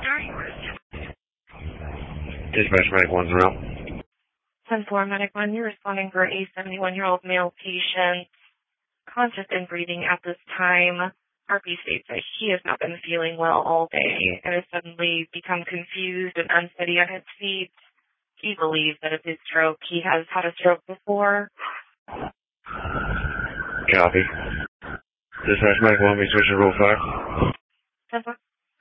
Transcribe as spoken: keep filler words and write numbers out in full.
Dispatch Medic one's around. ten four Medic one, you're responding for a seventy-one-year-old male patient, conscious and breathing at this time. R P states that he has not been feeling well all day and has suddenly become confused and unsteady on his feet. He believes that it's his stroke. He has had a stroke before. Copy. Dispatch Medic one, we switching to Rule five.